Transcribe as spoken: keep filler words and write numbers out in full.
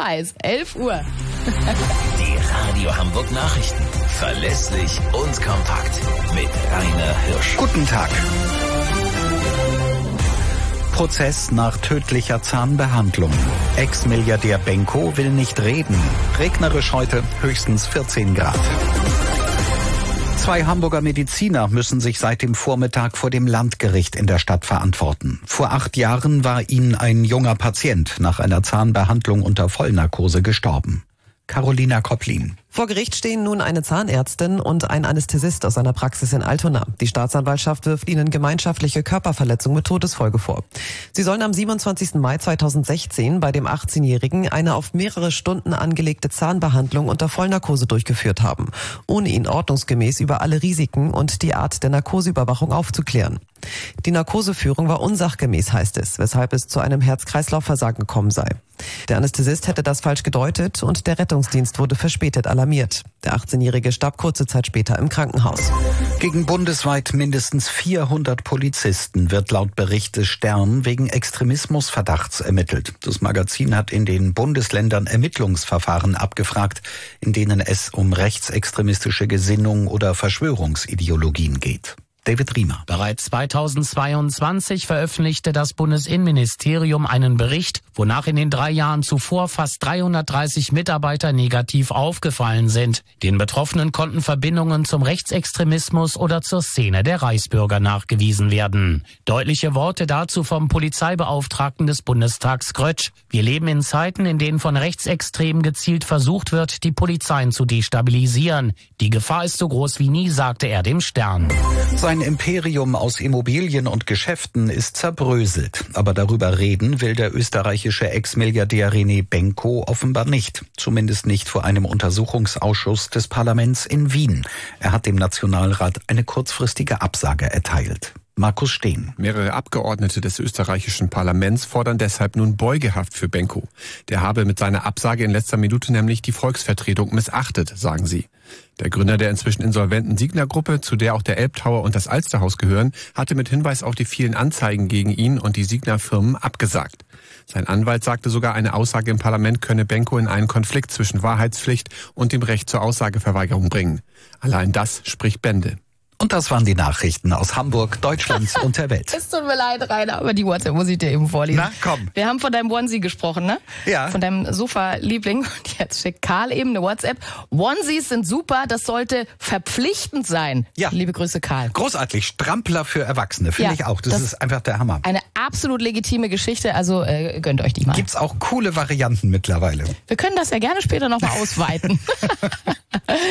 heiß. elf Uhr. Die Radio Hamburg Nachrichten. Verlässlich und kompakt. Mit Rainer Hirsch. Guten Tag. Prozess nach tödlicher Zahnbehandlung. Ex-Milliardär Benko will nicht reden. Regnerisch heute, höchstens vierzehn Grad. Zwei Hamburger Mediziner müssen sich seit dem Vormittag vor dem Landgericht in der Stadt verantworten. Vor acht Jahren war ihnen ein junger Patient nach einer Zahnbehandlung unter Vollnarkose gestorben. Carolina Kopplin. Vor Gericht stehen nun eine Zahnärztin und ein Anästhesist aus einer Praxis in Altona. Die Staatsanwaltschaft wirft ihnen gemeinschaftliche Körperverletzung mit Todesfolge vor. Sie sollen am siebenundzwanzigsten Mai zweitausendsechzehn bei dem achtzehnjährigen eine auf mehrere Stunden angelegte Zahnbehandlung unter Vollnarkose durchgeführt haben, ohne ihn ordnungsgemäß über alle Risiken und die Art der Narkoseüberwachung aufzuklären. Die Narkoseführung war unsachgemäß, heißt es, weshalb es zu einem Herz-Kreislauf-Versagen gekommen sei. Der Anästhesist hätte das falsch gedeutet und der Rettungsdienst wurde verspätet alarmiert. Der achtzehnjährige starb kurze Zeit später im Krankenhaus. Gegen bundesweit mindestens vierhundert Polizisten wird laut Bericht des Stern wegen Extremismusverdachts ermittelt. Das Magazin hat in den Bundesländern Ermittlungsverfahren abgefragt, in denen es um rechtsextremistische Gesinnung oder Verschwörungsideologien geht. David Riemer. Bereits zweitausendzweiundzwanzig veröffentlichte das Bundesinnenministerium einen Bericht, wonach in den drei Jahren zuvor fast dreihundertdreißig Mitarbeiter negativ aufgefallen sind. Den Betroffenen konnten Verbindungen zum Rechtsextremismus oder zur Szene der Reichsbürger nachgewiesen werden. Deutliche Worte dazu vom Polizeibeauftragten des Bundestags Grötsch. Wir leben in Zeiten, in denen von Rechtsextremen gezielt versucht wird, die Polizeien zu destabilisieren. Die Gefahr ist so groß wie nie, sagte er dem Stern. Sein Imperium aus Immobilien und Geschäften ist zerbröselt. Aber darüber reden will der österreichische Ex-Milliardär René Benko offenbar nicht. Zumindest nicht vor einem Untersuchungsausschuss des Parlaments in Wien. Er hat dem Nationalrat eine kurzfristige Absage erteilt. Markus Steen. Mehrere Abgeordnete des österreichischen Parlaments fordern deshalb nun Beugehaft für Benko. Der habe mit seiner Absage in letzter Minute nämlich die Volksvertretung missachtet, sagen sie. Der Gründer der inzwischen insolventen Signa-Gruppe, zu der auch der Elbtower und das Alsterhaus gehören, hatte mit Hinweis auf die vielen Anzeigen gegen ihn und die Signa-Firmen abgesagt. Sein Anwalt sagte sogar, eine Aussage im Parlament könne Benko in einen Konflikt zwischen Wahrheitspflicht und dem Recht zur Aussageverweigerung bringen. Allein das spricht Bände. Und das waren die Nachrichten aus Hamburg, Deutschland und der Welt. Es tut mir leid, Rainer, aber die WhatsApp muss ich dir eben vorlesen. Na, komm. Wir haben von deinem Onesie gesprochen, ne? Ja. Von deinem Sofa-Liebling. Und jetzt schickt Karl eben eine WhatsApp. Onesies sind super, das sollte verpflichtend sein. Ja. Liebe Grüße, Karl. Großartig, Strampler für Erwachsene, finde Ja, ich auch. Das, das ist einfach der Hammer. Eine absolut legitime Geschichte, also äh, gönnt euch die mal. Gibt's auch coole Varianten mittlerweile. Wir können das ja gerne später nochmal ausweiten.